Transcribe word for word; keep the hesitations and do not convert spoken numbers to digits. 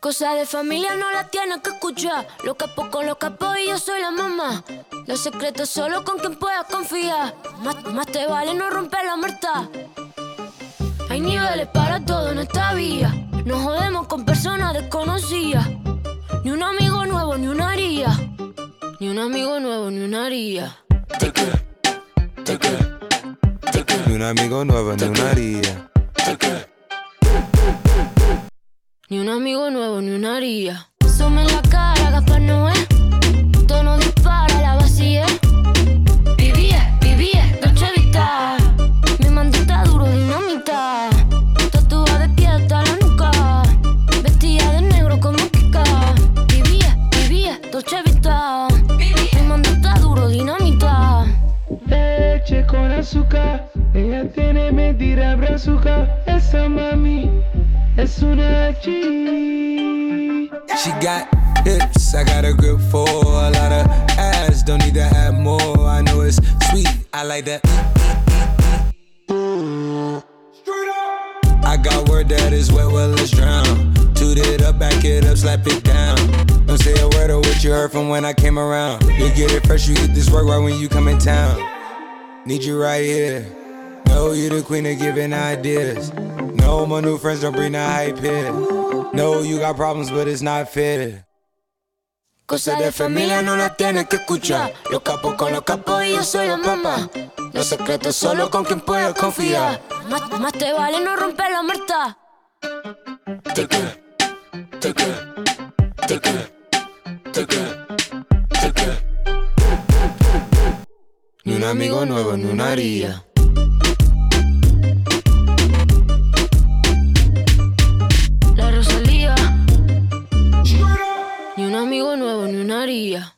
Cosa de familia no la tienes que escuchar. Los capos con los capos y yo soy la mamá. Los secretos solo con quien puedas confiar. Más, más te vale no romper la muerta. Hay niveles para todo en esta vía. No jodemos con personas desconocidas. Ni un amigo nuevo, ni una haría. Ni un amigo nuevo, ni una haría. Ni un amigo nuevo, ni una haría. Ni un amigo nuevo, ni una haría. Zoom en la cara, Gaspar Noé. Tono dispara, la vacía. Vivía, vivía, Dolce Vita. Mi mandita duro, dinamita. Tatuada de pie hasta la nuca. Vestida de negro como Kika. Vivía, vivía, Dolce Vita. Mi mandita duro, dinamita. Leche con azúcar. Ella tiene mentira brazuca. Esa mami es una G. She got hips, I got a grip for a lot of ass, don't need to have more. I know it's sweet, I like that. I got word that is wet, well let's drown. Toot it up, back it up, slap it down. Don't say a word of what you heard from when I came around. You get it fresh, you get this work right when you come in town. Need you right here. Know you the queen of giving ideas. No, my new friends don't bring the hype here. No, you got problems, but it's not fair. Cosa de familia no la tienes que escuchar. Los capos con los capos y yo soy la mamá. Los secretos solo con quien puedas confiar. Más, más te vale no romper la muerta. Ni un amigo nuevo, ni una haría. La Rosalía. Ni un amigo nuevo, ni una haría.